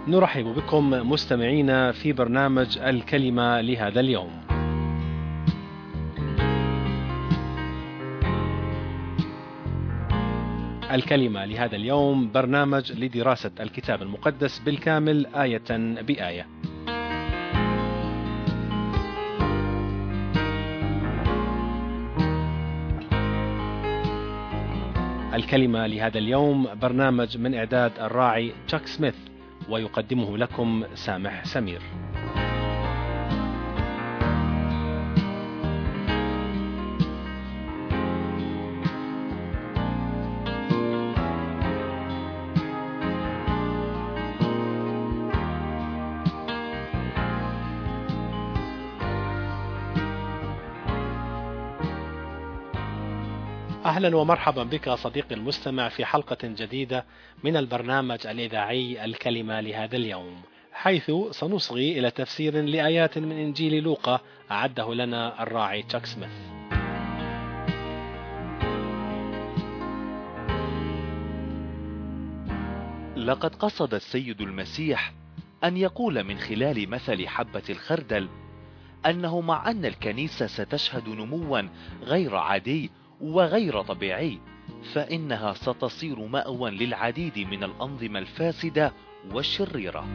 نرحب بكم مستمعينا في برنامج الكلمة لهذا اليوم. الكلمة لهذا اليوم برنامج لدراسة الكتاب المقدس بالكامل آية بآية. الكلمة لهذا اليوم برنامج من إعداد الراعي تشاك سميث، ويقدمه لكم سامح سمير. أهلا ومرحبا بك صديقي المستمع في حلقة جديدة من البرنامج الإذاعي الكلمة لهذا اليوم، حيث سنصغي إلى تفسير لآيات من إنجيل لوقا أعده لنا الراعي تشاك سميث. لقد قصد السيد المسيح أن يقول من خلال مثل حبة الخردل أنه مع أن الكنيسة ستشهد نموا غير عادي وغير طبيعي، فإنها ستصير مأوى للعديد من الأنظمة الفاسدة والشريرة.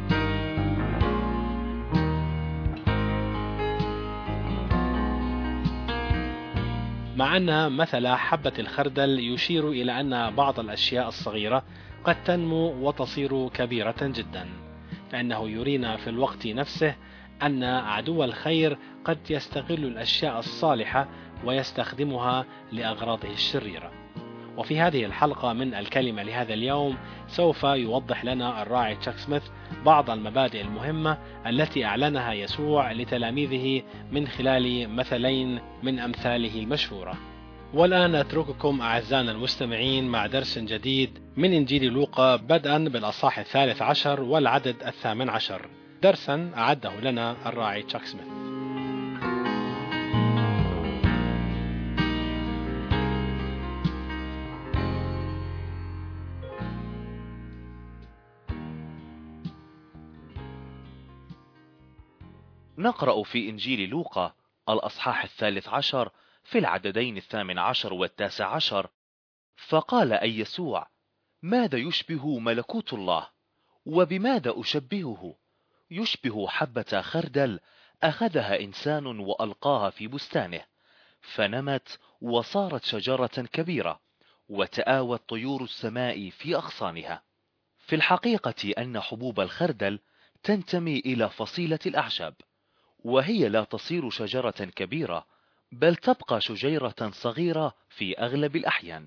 مع أن مثل حبة الخردل يشير إلى أن بعض الأشياء الصغيرة قد تنمو وتصير كبيرة جدا، فإنه يرينا في الوقت نفسه أن عدو الخير قد يستغل الأشياء الصالحة ويستخدمها لأغراضه الشريرة. وفي هذه الحلقة من الكلمة لهذا اليوم سوف يوضح لنا الراعي تشاك سميث بعض المبادئ المهمة التي أعلنها يسوع لتلاميذه من خلال مثلين من أمثاله المشهورة. والآن أترككم أعزائنا المستمعين مع درس جديد من إنجيل لوقا، بدءا بالأصحاح 13 والعدد 18، درسا أعده لنا الراعي تشاك سميث. نقرأ في إنجيل لوقا الأصحاح 13 في العددين 18 و19: فقال أي يسوع: ماذا يشبه ملكوت الله؟ وبماذا أشبهه؟ يشبه حبة خردل أخذها إنسان وألقاها في بستانه، فنمت وصارت شجرة كبيرة، وتآوت طيور السماء في أغصانها. في الحقيقة أن حبوب الخردل تنتمي إلى فصيلة الأعشاب، وهي لا تصير شجرة كبيرة، بل تبقى شجيرة صغيرة في أغلب الأحيان.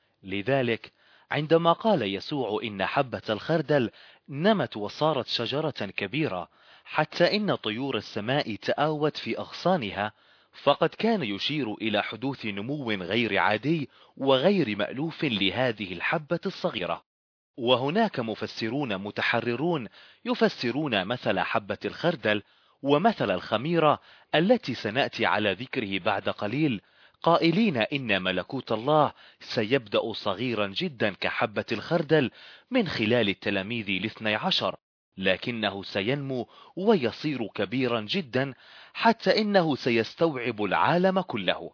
لذلك عندما قال يسوع إن حبة الخردل نمت وصارت شجرة كبيرة حتى إن طيور السماء تآوت في أغصانها، فقد كان يشير إلى حدوث نمو غير عادي وغير مألوف لهذه الحبة الصغيرة. وهناك مفسرون متحررون يفسرون مثل حبة الخردل ومثل الخميرة التي سنأتي على ذكره بعد قليل، قائلين إن ملكوت الله سيبدأ صغيرا جدا كحبة الخردل من خلال التلاميذ ال12، لكنه سينمو ويصير كبيرا جدا حتى إنه سيستوعب العالم كله.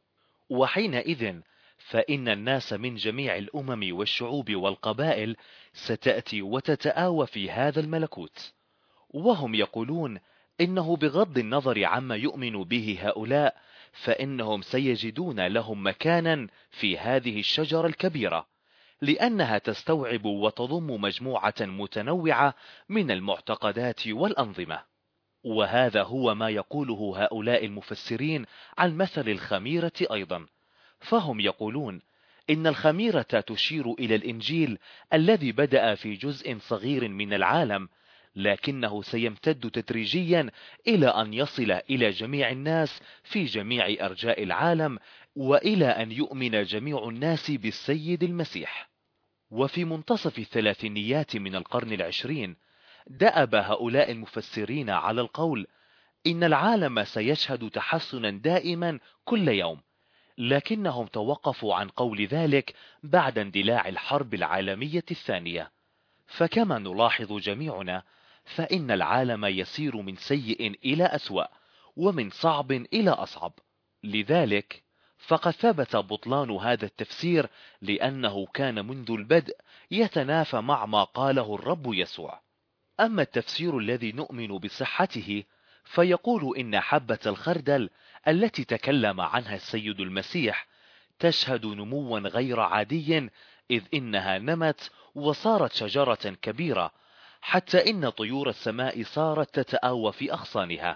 وحينئذ فإن الناس من جميع الأمم والشعوب والقبائل ستأتي وتتآوى في هذا الملكوت، وهم يقولون إنه بغض النظر عما يؤمن به هؤلاء، فإنهم سيجدون لهم مكانا في هذه الشجرة الكبيرة، لأنها تستوعب وتضم مجموعة متنوعة من المعتقدات والأنظمة. وهذا هو ما يقوله هؤلاء المفسرين عن مثل الخميرة أيضا، فهم يقولون إن الخميرة تشير إلى الإنجيل الذي بدأ في جزء صغير من العالم، لكنه سيمتد تدريجيا إلى أن يصل إلى جميع الناس في جميع أرجاء العالم، وإلى أن يؤمن جميع الناس بالسيد المسيح. وفي منتصف الثلاثينيات من القرن العشرين دأب هؤلاء المفسرين على القول إن العالم سيشهد تحسنا دائما كل يوم، لكنهم توقفوا عن قول ذلك بعد اندلاع الحرب العالمية الثانية. فكما نلاحظ جميعنا، فإن العالم يسير من سيء إلى أسوأ، ومن صعب إلى أصعب. لذلك فقد ثبت بطلان هذا التفسير، لأنه كان منذ البدء يتنافى مع ما قاله الرب يسوع. أما التفسير الذي نؤمن بصحته فيقول إن حبة الخردل التي تكلم عنها السيد المسيح تشهد نموا غير عادي، إذ إنها نمت وصارت شجرة كبيرة، حتى إن طيور السماء صارت تتآوى في أغصانها،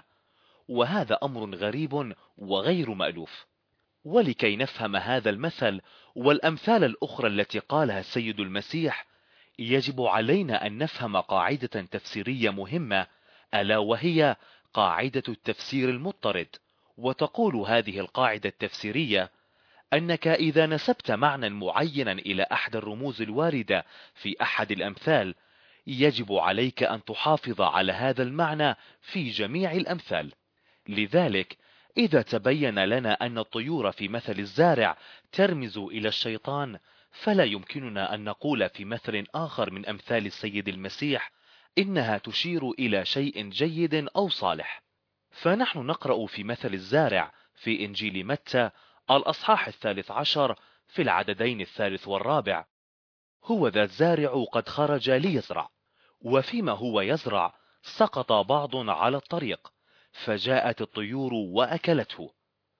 وهذا أمر غريب وغير مألوف. ولكي نفهم هذا المثل والأمثال الأخرى التي قالها السيد المسيح، يجب علينا أن نفهم قاعدة تفسيرية مهمة، ألا وهي قاعدة التفسير المضطرد. وتقول هذه القاعدة التفسيرية أنك إذا نسبت معنى معينا إلى أحد الرموز الواردة في أحد الأمثال، يجب عليك أن تحافظ على هذا المعنى في جميع الأمثال. لذلك إذا تبين لنا أن الطيور في مثل الزارع ترمز إلى الشيطان، فلا يمكننا أن نقول في مثل آخر من أمثال السيد المسيح إنها تشير إلى شيء جيد أو صالح. فنحن نقرأ في مثل الزارع في إنجيل متى الأصحاح 13 في العددين 3 و4: هو ذا الزارع قد خرج ليزرع، وفيما هو يزرع سقط بعض على الطريق، فجاءت الطيور وأكلته.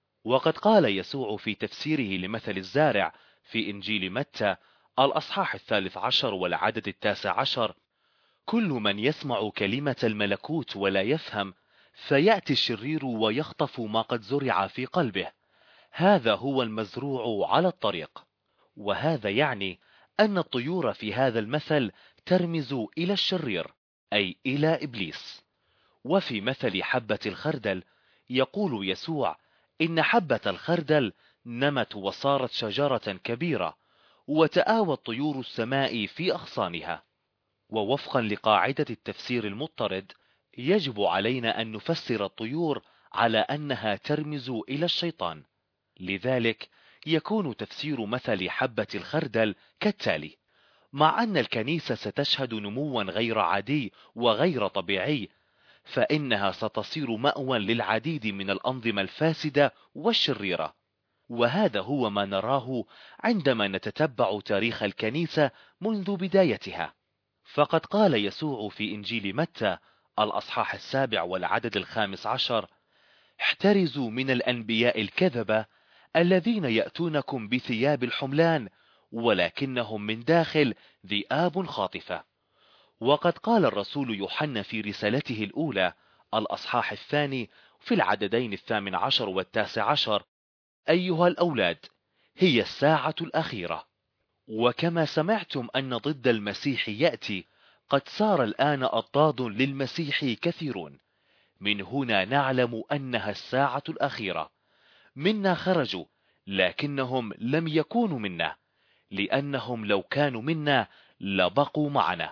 وقد قال يسوع في تفسيره لمثل الزارع في إنجيل متى الأصحاح 13 والعدد 19: كل من يسمع كلمة الملكوت ولا يفهم، فيأتي الشرير ويخطف ما قد زرع في قلبه، هذا هو المزروع على الطريق. وهذا يعني أن الطيور في هذا المثل ترمز إلى الشرير، أي إلى إبليس. وفي مثل حبة الخردل يقول يسوع إن حبة الخردل نمت وصارت شجرة كبيرة، وتآوت طيور السماء في أغصانها. ووفقا لقاعدة التفسير المضطرد، يجب علينا أن نفسر الطيور على أنها ترمز إلى الشيطان. لذلك يكون تفسير مثل حبة الخردل كالتالي: مع أن الكنيسة ستشهد نموا غير عادي وغير طبيعي، فإنها ستصير مأوى للعديد من الأنظمة الفاسدة والشريرة. وهذا هو ما نراه عندما نتتبع تاريخ الكنيسة منذ بدايتها. فقد قال يسوع في إنجيل متى الأصحاح 7 والعدد 15: احترزوا من الأنبياء الكذبة الذين يأتونكم بثياب الحملان، ولكنهم من داخل ذئاب خاطفة. وقد قال الرسول يوحنا في رسالته الأولى الأصحاح 2 في العددين 18 و19: أيها الأولاد، هي الساعة الأخيرة، وكما سمعتم أن ضد المسيح يأتي، قد صار الآن أضداد للمسيح كثيرون. من هنا نعلم أنها الساعة الأخيرة. منا خرجوا، لكنهم لم يكونوا منا، لأنهم لو كانوا منا لبقوا معنا،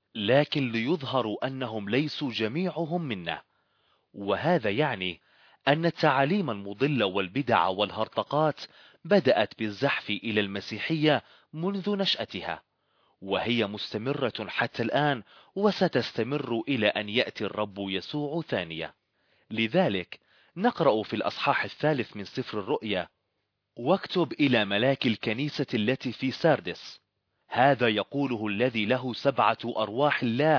لكن ليظهروا أنهم ليسوا جميعهم منا. وهذا يعني أن التعاليم المضلة والبدع والهرطقات بدأت بالزحف إلى المسيحية منذ نشأتها، وهي مستمرة حتى الآن، وستستمر إلى أن يأتي الرب يسوع ثانية. لذلك نقرأ في الأصحاح 3 من سفر الرؤيا: واكتب إلى ملاك الكنيسة التي في ساردس، هذا يقوله الذي له 7 أرواح الله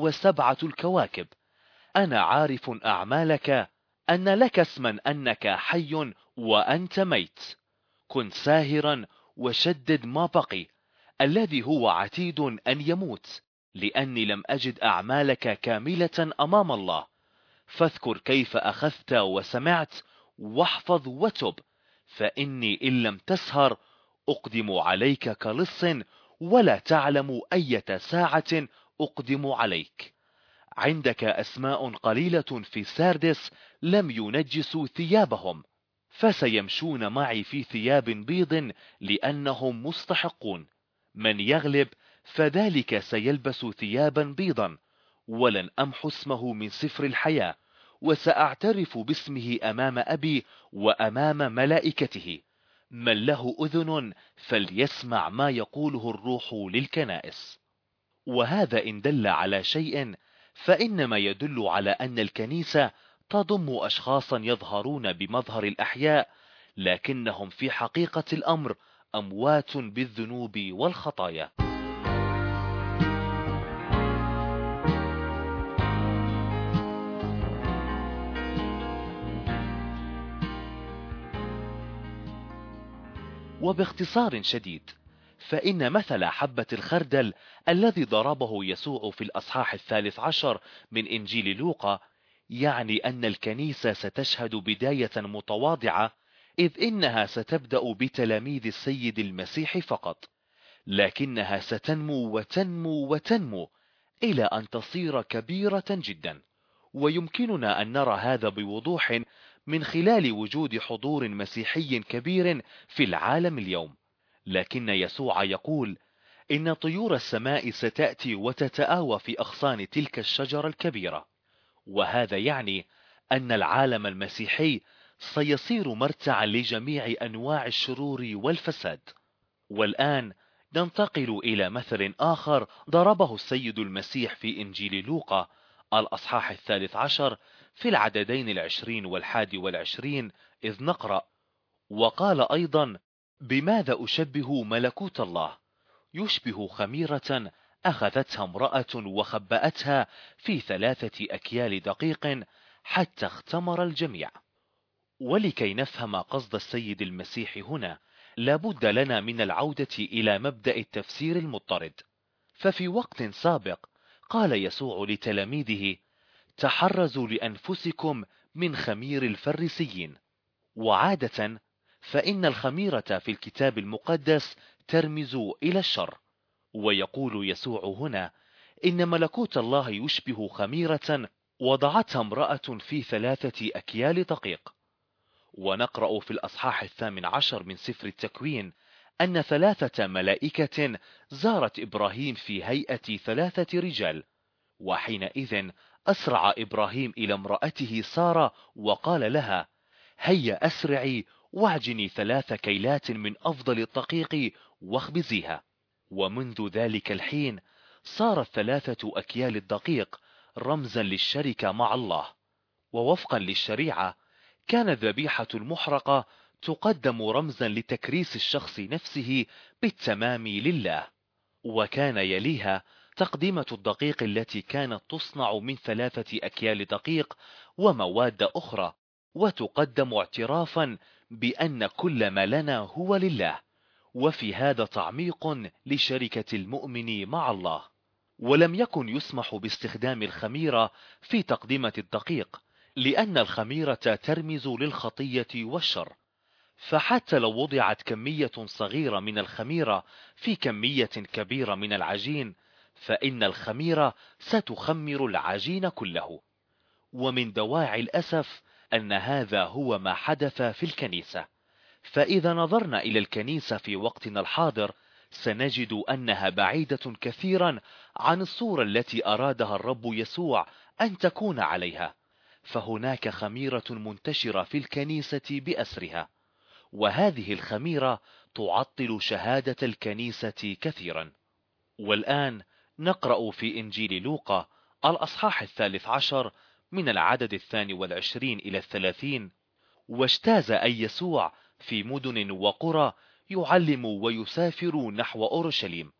و7 الكواكب: أنا عارف أعمالك، أن لك اسما أنك حي وأنت ميت. كن ساهرا وشدد ما بقي، الذي هو عتيد أن يموت، لأني لم أجد أعمالك كاملة أمام الله. فاذكر كيف أخذت وسمعت، واحفظ وتب، فإني إن لم تسهر أقدم عليك كلص، ولا تعلم أية ساعة أقدم عليك. عندك أسماء قليلة في ساردس لم ينجسوا ثيابهم، فسيمشون معي في ثياب بيض لأنهم مستحقون. من يغلب فذلك سيلبس ثيابا بيضا، ولن أمحو اسمه من سفر الحياة، وسأعترف باسمه أمام أبي وأمام ملائكته. من له أذن فليسمع ما يقوله الروح للكنائس. وهذا إن دل على شيء، فإنما يدل على أن الكنيسة تضم أشخاصا يظهرون بمظهر الأحياء، لكنهم في حقيقة الأمر أموات بالذنوب والخطايا. وباختصار شديد، فإن مثل حبة الخردل الذي ضربه يسوع في الأصحاح 13 من إنجيل لوقا يعني أن الكنيسة ستشهد بداية متواضعة، إذ إنها ستبدأ بتلاميذ السيد المسيح فقط، لكنها ستنمو وتنمو وتنمو إلى أن تصير كبيرة جدا. ويمكننا أن نرى هذا بوضوح من خلال وجود حضور مسيحي كبير في العالم اليوم. لكن يسوع يقول إن طيور السماء ستأتي وتتآوى في أغصان تلك الشجرة الكبيرة، وهذا يعني أن العالم المسيحي سيصير مرتعا لجميع أنواع الشرور والفساد. والآن ننتقل إلى مثل آخر ضربه السيد المسيح في إنجيل لوقا الأصحاح 13 في العددين 20 و21، إذ نقرأ: وقال أيضا: بماذا أشبه ملكوت الله؟ يشبه خميرة أخذتها امرأة وخبأتها في 3 أكيال دقيق حتى اختمر الجميع. ولكي نفهم قصد السيد المسيح هنا، لابد لنا من العودة إلى مبدأ التفسير المضطرد. ففي وقت سابق قال يسوع لتلاميذه: تحرزوا لأنفسكم من خمير الفريسيين. وعادة فإن الخميرة في الكتاب المقدس ترمز إلى الشر، ويقول يسوع هنا إن ملكوت الله يشبه خميرة وضعتها امرأة في 3 أكيال دقيق. ونقرأ في الأصحاح 18 من سفر التكوين أن 3 ملائكة زارت إبراهيم في هيئة 3 رجال، وحينئذ أسرع إبراهيم إلى امرأته سارة وقال لها: هيا أسرعي واعجني 3 كيلات من أفضل الدقيق واخبزيها. ومنذ ذلك الحين صارت 3 أكيال الدقيق رمزا للشركة مع الله. ووفقا للشريعة كانت الذبيحة المحرقة تقدم رمزا لتكريس الشخص نفسه بالتمام لله، وكان يليها تقديمة الدقيق التي كانت تصنع من 3 أكيال دقيق ومواد أخرى، وتقدم اعترافا بأن كل ما لنا هو لله، وفي هذا تعميق لشركة المؤمن مع الله. ولم يكن يسمح باستخدام الخميرة في تقديمة الدقيق، لأن الخميرة ترمز للخطية والشر، فحتى لو وضعت كمية صغيرة من الخميرة في كمية كبيرة من العجين، فإن الخميرة ستخمر العجين كله. ومن دواعي الأسف أن هذا هو ما حدث في الكنيسة. فإذا نظرنا إلى الكنيسة في وقتنا الحاضر سنجد أنها بعيدة كثيرا عن الصورة التي أرادها الرب يسوع أن تكون عليها. فهناك خميرة منتشرة في الكنيسة بأسرها، وهذه الخميرة تعطل شهادة الكنيسة كثيرا. والآن نقرأ في إنجيل لوقا الأصحاح 13 من العدد 22 إلى 30: واجتاز أي يسوع في مدن وقرى يعلم ويسافر نحو أورشليم،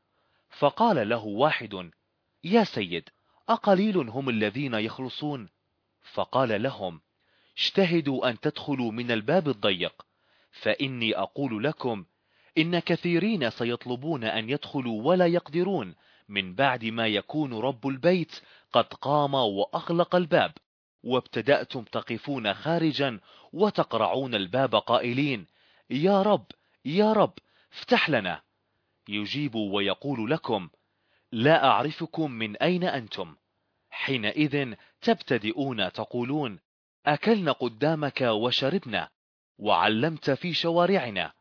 فقال له واحد: يا سيد، أقليل هم الذين يخلصون؟ فقال لهم: اجتهدوا أن تدخلوا من الباب الضيق، فإني أقول لكم إن كثيرين سيطلبون أن يدخلوا ولا يقدرون، من بعد ما يكون رب البيت قد قام وأغلق الباب، وابتدأتم تقفون خارجا وتقرعون الباب قائلين: يا رب، يا رب، افتح لنا. يجيب ويقول لكم: لا أعرفكم، من أين أنتم؟ حينئذ تبتدئون تقولون: أكلنا قدامك وشربنا وعلمت في شوارعنا.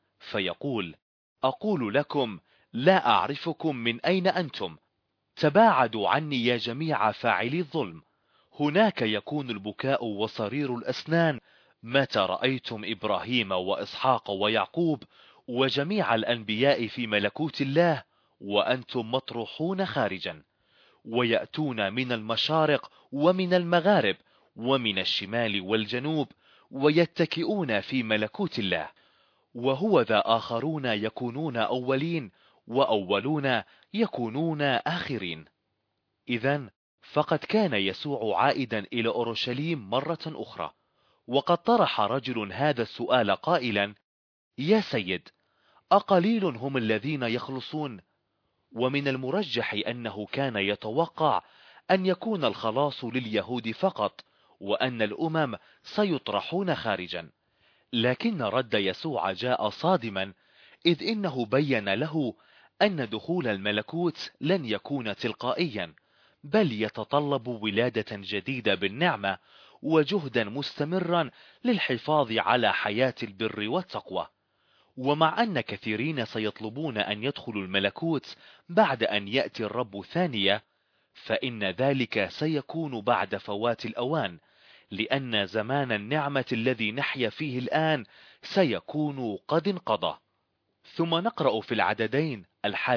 فيقول: أقول لكم لا أعرفكم، من أين أنتم؟ تباعدوا عني يا جميع فاعلي الظلم. هناك يكون البكاء وصرير الأسنان متى رأيتم إبراهيم وإسحاق ويعقوب وجميع الأنبياء في ملكوت الله وأنتم مطروحون خارجا. ويأتون من المشارق ومن المغارب ومن الشمال والجنوب، ويتكئون في ملكوت الله. وهو ذا آخرون يكونون أولين، وأولون يكونون آخرين. إذن فقد كان يسوع عائدا إلى أورشليم مرة أخرى، وقد طرح رجل هذا السؤال قائلا: يا سيد، أقليل هم الذين يخلصون؟ ومن المرجح أنه كان يتوقع أن يكون الخلاص لليهود فقط، وأن الأمم سيطرحون خارجا. لكن رد يسوع جاء صادما، إذ إنه بين له أن دخول الملكوت لن يكون تلقائيا، بل يتطلب ولادة جديدة بالنعمة وجهدا مستمرا للحفاظ على حياة البر والتقوى. ومع أن كثيرين سيطلبون أن يدخلوا الملكوت بعد أن يأتي الرب ثانية، فإن ذلك سيكون بعد فوات الأوان، لأن زمان النعمة الذي نحيا فيه الآن سيكون قد انقضى. ثم نقرأ في العددين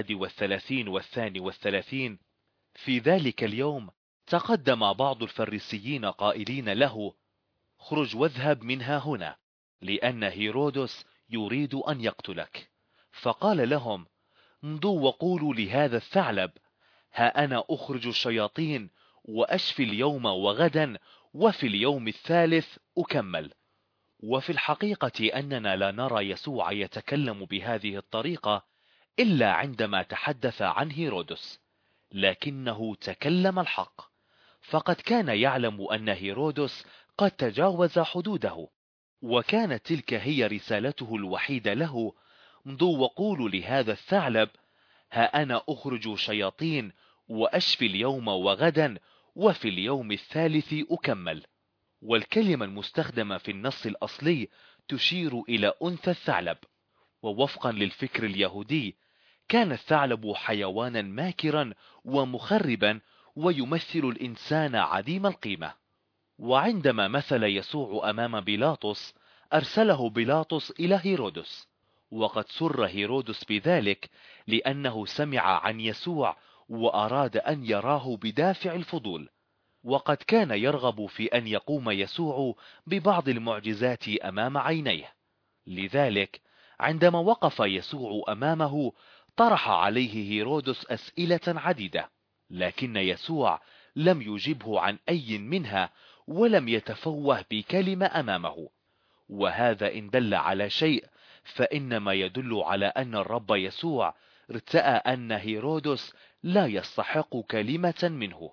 31 و32: في ذلك اليوم تقدم بعض الفريسيين قائلين له: خرج واذهب منها هنا، لأن هيرودس يريد أن يقتلك. فقال لهم: امضوا وقولوا لهذا الثعلب: ها أنا أخرج الشياطين وأشفي اليوم وغدا، وفي اليوم الثالث أكمل. وفي الحقيقة أننا لا نرى يسوع يتكلم بهذه الطريقة إلا عندما تحدث عن هيرودس، لكنه تكلم الحق، فقد كان يعلم أن هيرودس قد تجاوز حدوده، وكانت تلك هي رسالته الوحيدة له: امضوا وقولوا لهذا الثعلب: ها أنا أخرج شياطين وأشفي اليوم وغدا، وفي اليوم الثالث أكمل. والكلمة المستخدمة في النص الأصلي تشير إلى أنثى الثعلب، ووفقا للفكر اليهودي كان الثعلب حيوانا ماكرا ومخربا، ويمثل الإنسان عديم القيمة. وعندما مثل يسوع أمام بيلاطس، أرسله بيلاطس إلى هيرودس، وقد سر هيرودس بذلك لأنه سمع عن يسوع وأراد أن يراه بدافع الفضول، وقد كان يرغب في أن يقوم يسوع ببعض المعجزات أمام عينيه. لذلك عندما وقف يسوع أمامه طرح عليه هيرودس أسئلة عديدة، لكن يسوع لم يجبه عن أي منها، ولم يتفوه بكلمة أمامه. وهذا إن دل على شيء فإنما يدل على أن الرب يسوع ارتأى أن هيرودس لا يستحق كلمة منه.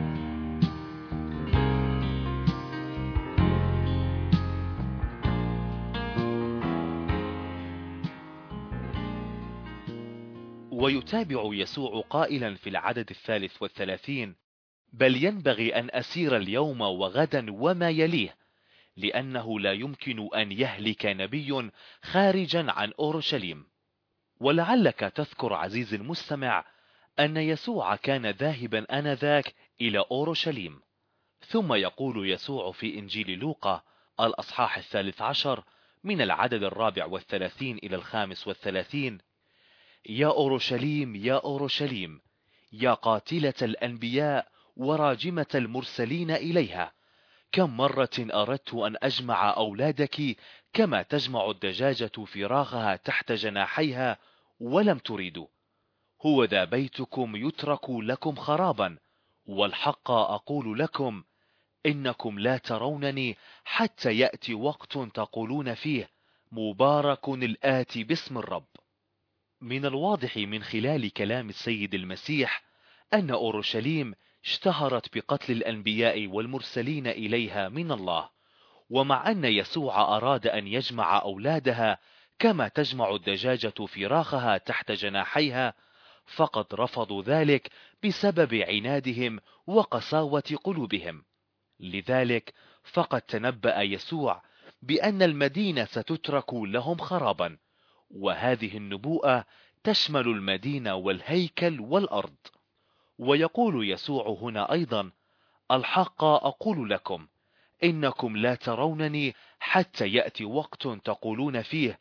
ويتابع يسوع قائلا في العدد 33: بل ينبغي أن أسير اليوم وغدا وما يليه، لأنه لا يمكن أن يهلك نبي خارجا عن أورشليم. ولعلك تذكر عزيزي المستمع أن يسوع كان ذاهبا آنذاك إلى أورشليم. ثم يقول يسوع في إنجيل لوقا الأصحاح 13 من العدد 34 إلى 35: يا أورشليم يا أورشليم، يا قاتلة الأنبياء وراجمة المرسلين إليها، كم مرة أردت أن أجمع أولادك كما تجمع الدجاجة فراخها تحت جناحيها، ولم تريدوا. هو ذا بيتكم يترك لكم خرابا، والحق أقول لكم إنكم لا ترونني حتى يأتي وقت تقولون فيه: مبارك الآتي باسم الرب. من الواضح من خلال كلام السيد المسيح أن أورشليم اشتهرت بقتل الأنبياء والمرسلين إليها من الله، ومع أن يسوع أراد أن يجمع أولادها كما تجمع الدجاجة فراخها تحت جناحيها، فقد رفضوا ذلك بسبب عنادهم وقساوة قلوبهم. لذلك فقد تنبأ يسوع بأن المدينة ستترك لهم خرابا، وهذه النبوءة تشمل المدينة والهيكل والأرض. ويقول يسوع هنا أيضا: الحق أقول لكم إنكم لا ترونني حتى يأتي وقت تقولون فيه: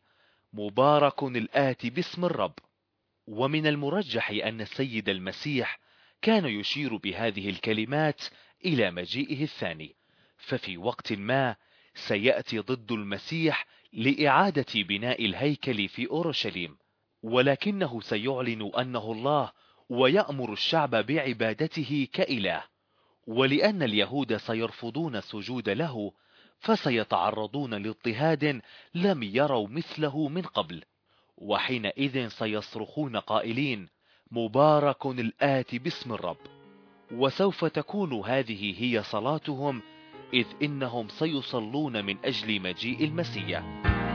مبارك الآتي باسم الرب. ومن المرجح أن السيد المسيح كان يشير بهذه الكلمات إلى مجيئه الثاني، ففي وقت ما سيأتي ضد المسيح لإعادة بناء الهيكل في أورشليم، ولكنه سيعلن أنه الله ويأمر الشعب بعبادته كإله. ولأن اليهود سيرفضون السجود له، فسيتعرضون لاضطهاد لم يروا مثله من قبل، وحينئذ سيصرخون قائلين: مبارك الآتي باسم الرب. وسوف تكون هذه هي صلاتهم، إذ إنهم سيصلون من أجل مجيء المسيح.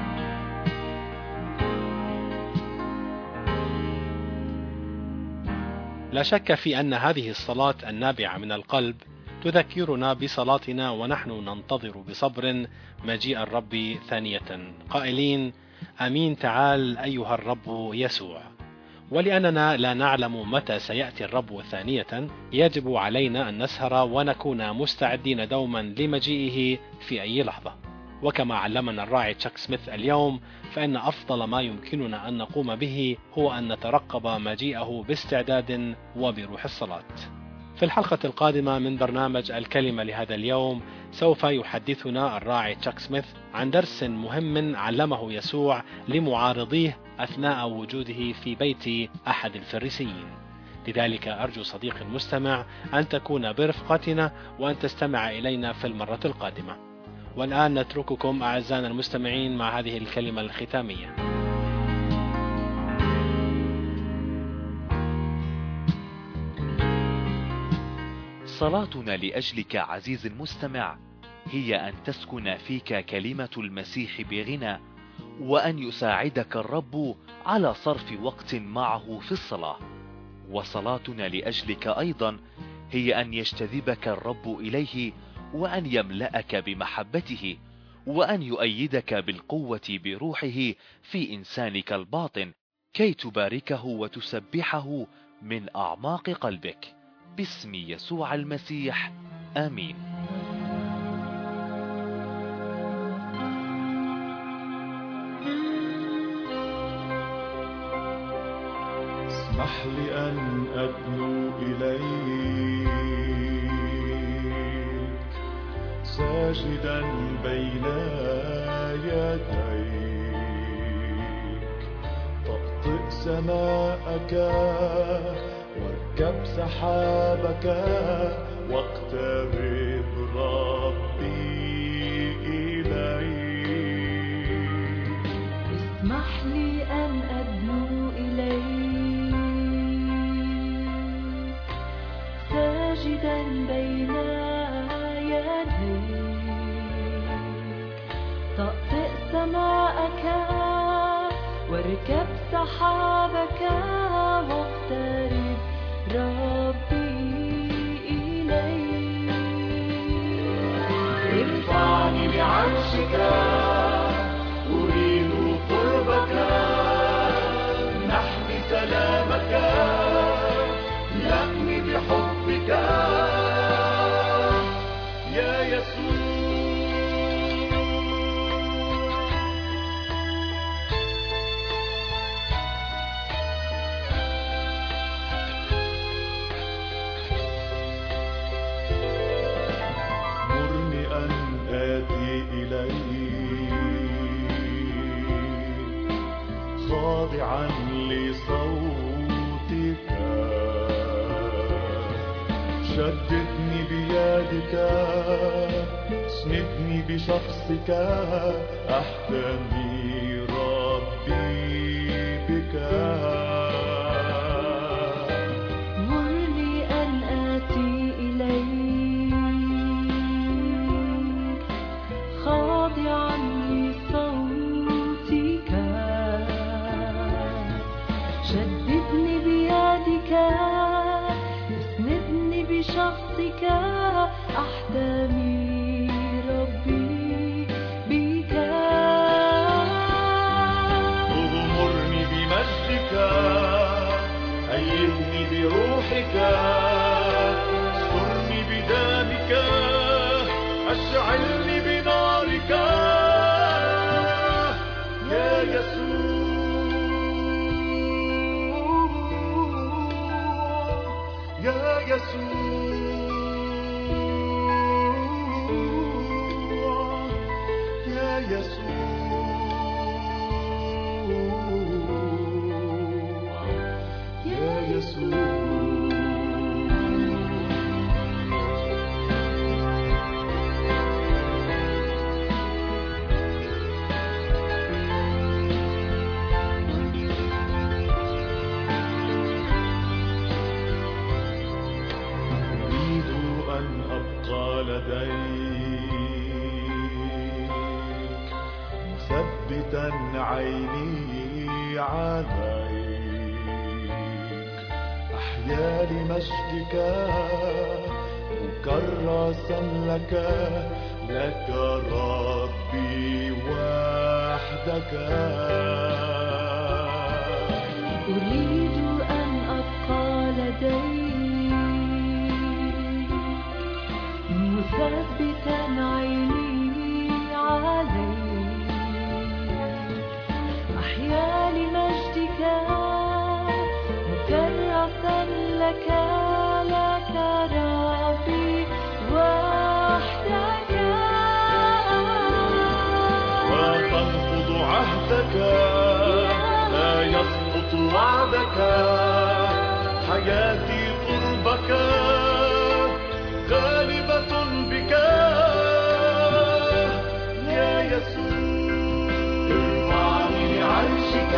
لا شك في أن هذه الصلاة النابعة من القلب تذكرنا بصلاتنا ونحن ننتظر بصبر مجيء الرب ثانية، قائلين: أمين تعال أيها الرب يسوع. ولأننا لا نعلم متى سيأتي الرب ثانية، يجب علينا أن نسهر ونكون مستعدين دوما لمجيئه في أي لحظة. وكما علمنا الراعي تشاك سميث اليوم، فإن أفضل ما يمكننا أن نقوم به هو أن نترقب مجيئه باستعداد وبروح الصلاة. في الحلقة القادمة من برنامج الكلمة لهذا اليوم سوف يحدثنا الراعي تشاك سميث عن درس مهم علمه يسوع لمعارضيه أثناء وجوده في بيت أحد الفريسيين. لذلك أرجو صديقي المستمع أن تكون برفقتنا وأن تستمع إلينا في المرة القادمة. والآن نترككم أعزائنا المستمعين مع هذه الكلمة الختامية. صلاتنا لأجلك عزيز المستمع هي أن تسكن فيك كلمة المسيح بغنى، وأن يساعدك الرب على صرف وقت معه في الصلاة. وصلاتنا لأجلك أيضا هي أن يجتذبك الرب إليه، وأن يملأك بمحبته، وأن يؤيدك بالقوة بروحه في إنسانك الباطن، كي تباركه وتسبحه من أعماق قلبك. باسم يسوع المسيح، آمين. اسمح لي أن أدنو إليك ساجدا بين يديك، طأطئ سماءك واركب سحابك واقترب ربي إليك. اسمح لي أن أدنو إليك ساجدا بين يديك، طأطئ سماءك واركب سحابك واقترب ربي إليك. ارفعني بعرشك أريد قربك، نحمي سلامك، لأني بحبك يا يسوع. مرني أن آتي إليك خاضعا لصوتك، شددني بيدك، اسندني بشخصك، أحتمي ربي بك. مرني أن آتي إليك خاضعا لصوتك، شددني بيدك، اسندني بشخصك، أحتمي ربي بك. مثبتا عيني عليك، أحيا لمجدك مكرسا لك ربي وحدك. أريد أن أبقى لديك مثبتا عيني عليك، أحيا لمجدك مكرسا لك ربي وحدك. وتنقض عهدك لا يسقط وعدك، حياتي قربك غالبة بك يا يسوع. ارفعني لعرشك،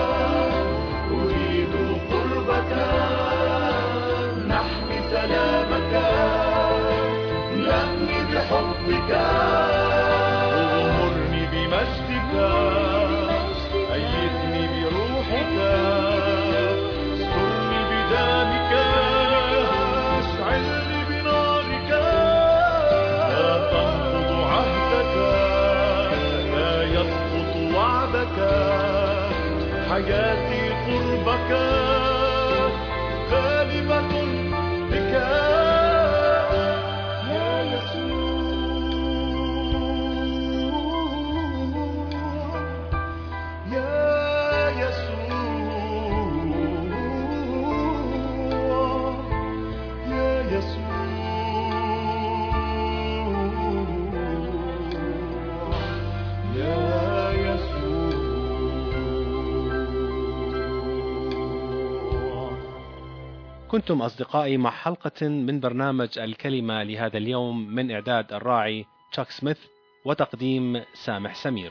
أريد قربك، نحمي سلامك، املأني بحبك، اغمرني بمجدك، أيدني بروحك، استرني بدمك، اشعلني بنارك. لا تنقض عهدك لا يسقط وعدك، حياتي قربك غالبة بك يا يسوع. يا يسوع، يا يسوع، يا يسوع. كنتم أصدقائي مع حلقة من برنامج الكلمة لهذا اليوم، من إعداد الراعي تشاك سميث وتقديم سامح سمير.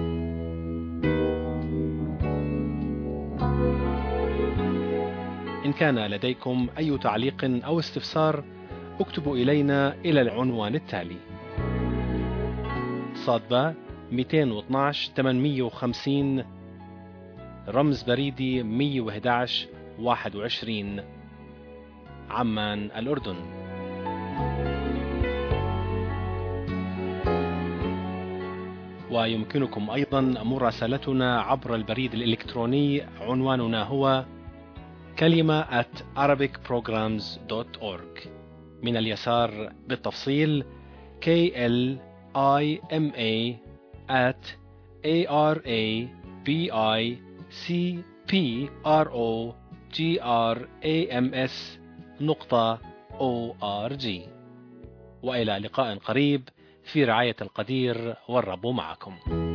إن كان لديكم أي تعليق أو استفسار اكتبوا إلينا إلى العنوان التالي: صادبة 212 850 رمز بريدي 111 21 عمان الأردن. ويمكنكم أيضا مراسلتنا عبر البريد الإلكتروني، عنواننا هو kalima@arabicprograms.org. من اليسار بالتفصيل KLIMA@arabicprograms.org. وإلى لقاء قريب في رعاية القدير، والرب معكم.